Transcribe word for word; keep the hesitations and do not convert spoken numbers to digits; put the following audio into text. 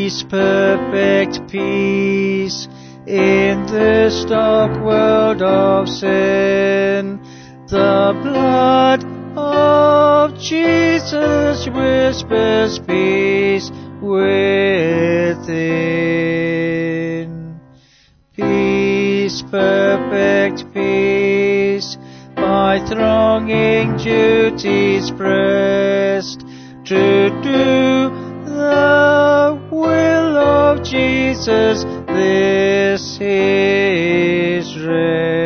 Peace, perfect peace, in this dark world of sin. The blood of Jesus whispers peace within. Peace, perfect peace, by thronging duties pressed, to do the will of Jesus, this is rest.